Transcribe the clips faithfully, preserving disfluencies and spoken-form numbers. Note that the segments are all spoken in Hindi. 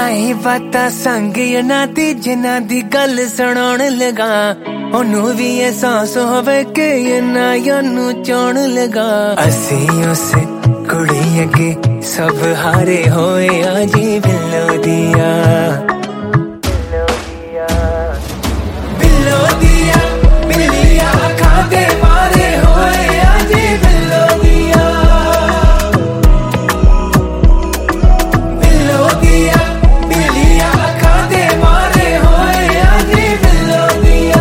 आही बातां संग ना दी जिन्हां दी गल सुनाउण लगा ओनू भी एहसास होवे कि इन्ना यानू चाहण लगा। असी उस कुड़ी अगे सब हारे होए आजी बिल्लो दिया बिल्लो दिया बिल्लिया अखां दे मारे होए आजी बिल्लो दिया बिल्लो दिया बिल्लिया अखां दे मारे होए आजी बिल्लो दिया।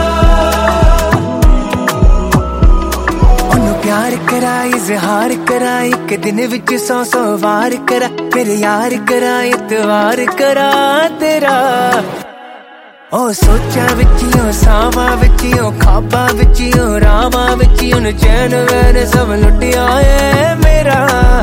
ओनू प्यार करा इजहार करा एक दिन विच सौ सौ वार करा फिर यार करा इतवार करा तेरा ओ सोचा विचियो सावा विचियो खाबा विचियो रावा विचियो न चैन वैन सब लुटिया है मेरा।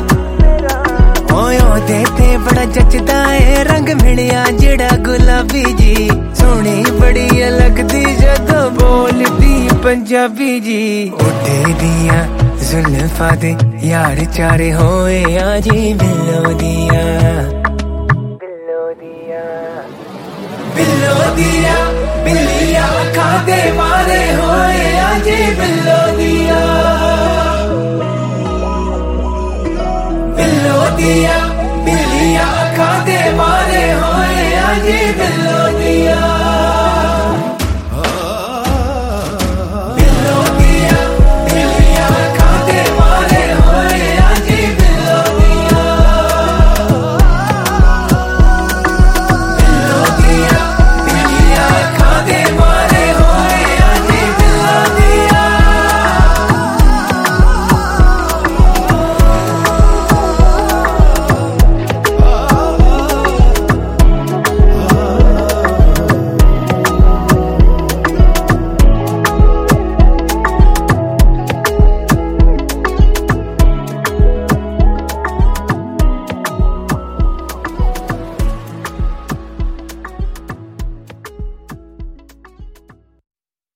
ओयो देते बड़ा जचदा है रंग मिलिया जेड़ा गुलाबी जी सोहनी बड़ी लगदी जदों बोलदी पंजाबी जी। उठे दिया जुल्फा दे यार चारे होए आजी बिल्लो दिया बिल्लो दिया बिल्लो दिया बिल्लिया अखां दे मारे होए आजी बिल्लो दिया बिल्लो दिया।